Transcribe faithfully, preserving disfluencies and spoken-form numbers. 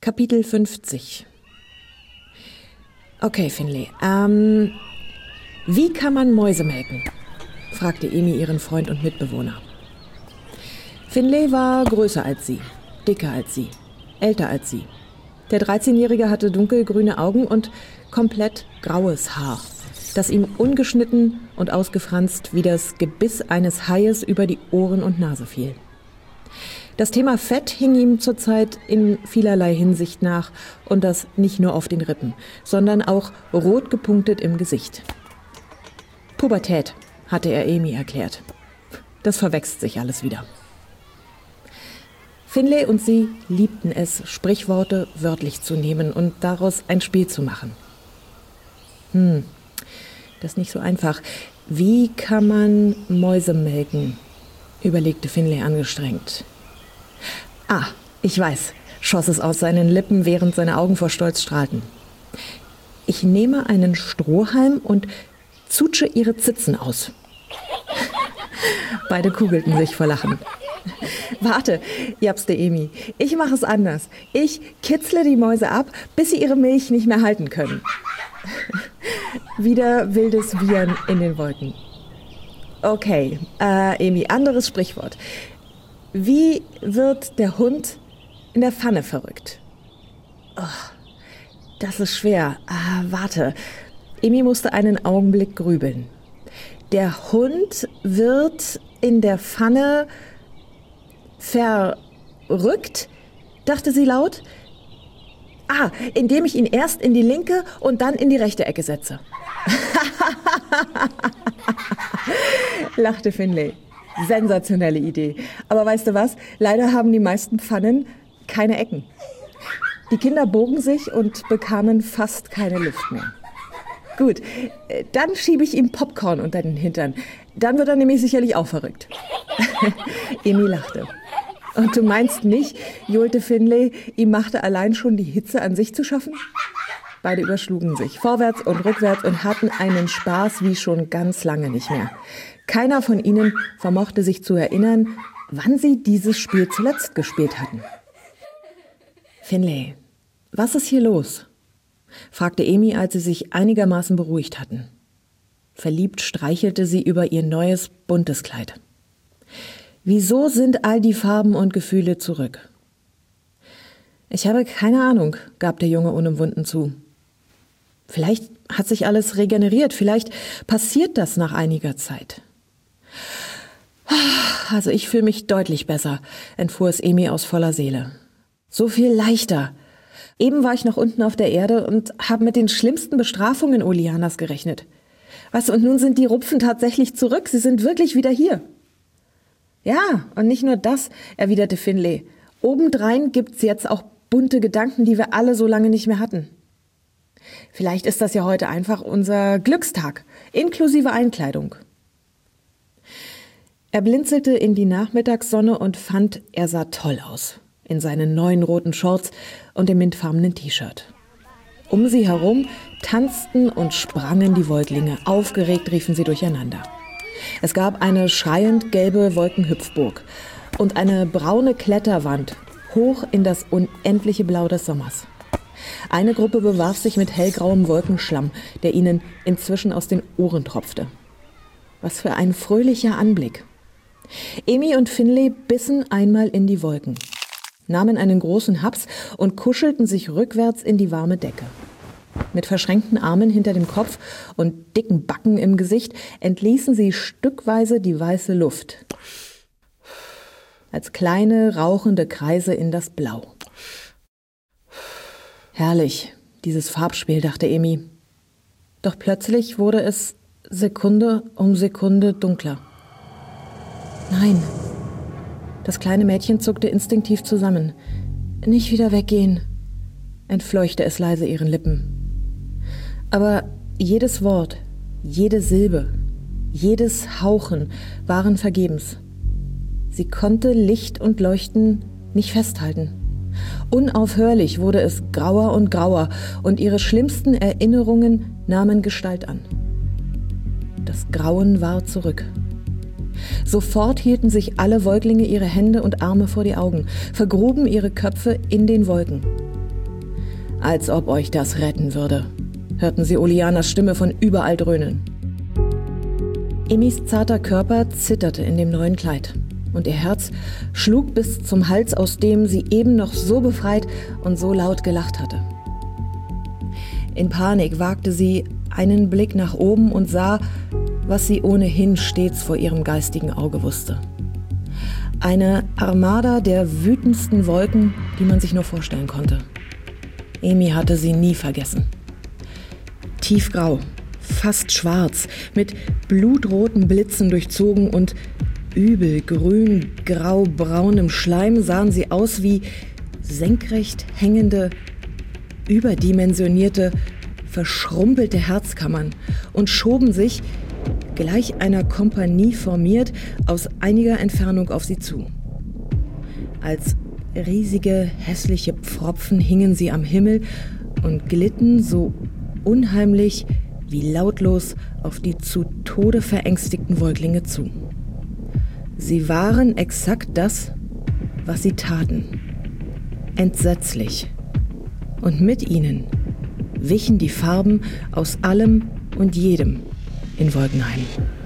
Kapitel fünfzig. Okay, Finlay, ähm, wie kann man Mäuse melken? Fragte Amy ihren Freund und Mitbewohner. Finlay war größer als sie, dicker als sie, älter als sie. Der dreizehnjährige hatte dunkelgrüne Augen und komplett graues Haar, das ihm ungeschnitten und ausgefranst wie das Gebiss eines Haies über die Ohren und Nase fiel. Das Thema Fett hing ihm zurzeit in vielerlei Hinsicht nach und das nicht nur auf den Rippen, sondern auch rot gepunktet im Gesicht. Pubertät, hatte er Amy erklärt. Das verwechselt sich alles wieder. Finlay und sie liebten es, Sprichworte wörtlich zu nehmen und daraus ein Spiel zu machen. Hm, das ist nicht so einfach. Wie kann man Mäuse melken? Überlegte Finlay angestrengt. Ah, ich weiß, schoss es aus seinen Lippen, während seine Augen vor Stolz strahlten. Ich nehme einen Strohhalm und zutsche ihre Zitzen aus. Beide kugelten sich vor Lachen. Warte, japste Amy, ich mache es anders. Ich kitzle die Mäuse ab, bis sie ihre Milch nicht mehr halten können. Wieder wildes Wiehern in den Wolken. Okay, äh, Amy, anderes Sprichwort. Wie wird der Hund in der Pfanne verrückt? Oh, das ist schwer. Ah, warte. Amy musste einen Augenblick grübeln. Der Hund wird in der Pfanne verrückt, dachte sie laut. Ah, indem ich ihn erst in die linke und dann in die rechte Ecke setze. Lachte Finlay. Sensationelle Idee. Aber weißt du was? Leider haben die meisten Pfannen keine Ecken. Die Kinder bogen sich und bekamen fast keine Luft mehr. Gut, dann schiebe ich ihm Popcorn unter den Hintern. Dann wird er nämlich sicherlich auch verrückt. Amy lachte. Und du meinst nicht, johlte Finlay, ihm machte allein schon die Hitze an sich zu schaffen? Beide überschlugen sich, vorwärts und rückwärts, und hatten einen Spaß wie schon ganz lange nicht mehr. Keiner von ihnen vermochte sich zu erinnern, wann sie dieses Spiel zuletzt gespielt hatten. Finlay, was ist hier los? Fragte Amy, als sie sich einigermaßen beruhigt hatten. Verliebt streichelte sie über ihr neues, buntes Kleid. Wieso sind all die Farben und Gefühle zurück? Ich habe keine Ahnung, gab der Junge unumwunden zu. Vielleicht hat sich alles regeneriert, vielleicht passiert das nach einiger Zeit. Also ich fühle mich deutlich besser, entfuhr es Amy aus voller Seele. So viel leichter. Eben war ich noch unten auf der Erde und habe mit den schlimmsten Bestrafungen Oleanas gerechnet. Was, und nun sind die Rupfen tatsächlich zurück, sie sind wirklich wieder hier. Ja, und nicht nur das, erwiderte Finlay. Obendrein gibt's jetzt auch bunte Gedanken, die wir alle so lange nicht mehr hatten. Vielleicht ist das ja heute einfach unser Glückstag, inklusive Einkleidung. Er blinzelte in die Nachmittagssonne und fand, er sah toll aus, in seinen neuen roten Shorts und dem mintfarbenen T-Shirt. Um sie herum tanzten und sprangen die Wolklinge, aufgeregt riefen sie durcheinander. Es gab eine schreiend gelbe Wolkenhüpfburg und eine braune Kletterwand hoch in das unendliche Blau des Sommers. Eine Gruppe bewarf sich mit hellgrauem Wolkenschlamm, der ihnen inzwischen aus den Ohren tropfte. Was für ein fröhlicher Anblick. Amy und Finlay bissen einmal in die Wolken, nahmen einen großen Haps und kuschelten sich rückwärts in die warme Decke. Mit verschränkten Armen hinter dem Kopf und dicken Backen im Gesicht entließen sie stückweise die weiße Luft. Als kleine, rauchende Kreise in das Blau. Herrlich, dieses Farbspiel, dachte Amy. Doch plötzlich wurde es Sekunde um Sekunde dunkler. Nein. Das kleine Mädchen zuckte instinktiv zusammen. Nicht wieder weggehen, entfleuchte es leise ihren Lippen. Aber jedes Wort, jede Silbe, jedes Hauchen waren vergebens. Sie konnte Licht und Leuchten nicht festhalten. Unaufhörlich wurde es grauer und grauer und ihre schlimmsten Erinnerungen nahmen Gestalt an. Das Grauen war zurück. Sofort hielten sich alle Wolklinge ihre Hände und Arme vor die Augen, vergruben ihre Köpfe in den Wolken. Als ob euch das retten würde, hörten sie Oleanas Stimme von überall dröhnen. Emis zarter Körper zitterte in dem neuen Kleid und ihr Herz schlug bis zum Hals, aus dem sie eben noch so befreit und so laut gelacht hatte. In Panik wagte sie einen Blick nach oben und sah, was sie ohnehin stets vor ihrem geistigen Auge wusste. Eine Armada der wütendsten Wolken, die man sich nur vorstellen konnte. Emi hatte sie nie vergessen. Tiefgrau, fast schwarz, mit blutroten Blitzen durchzogen und übel grün, grau, braunem Schleim sahen sie aus wie senkrecht hängende, überdimensionierte, verschrumpelte Herzkammern und schoben sich, gleich einer Kompanie formiert, aus einiger Entfernung auf sie zu. Als riesige, hässliche Pfropfen hingen sie am Himmel und glitten so unheimlich wie lautlos auf die zu Tode verängstigten Säuglinge zu. Sie waren exakt das, was sie taten. Entsetzlich. Und mit ihnen wichen die Farben aus allem und jedem in Wolkenheim.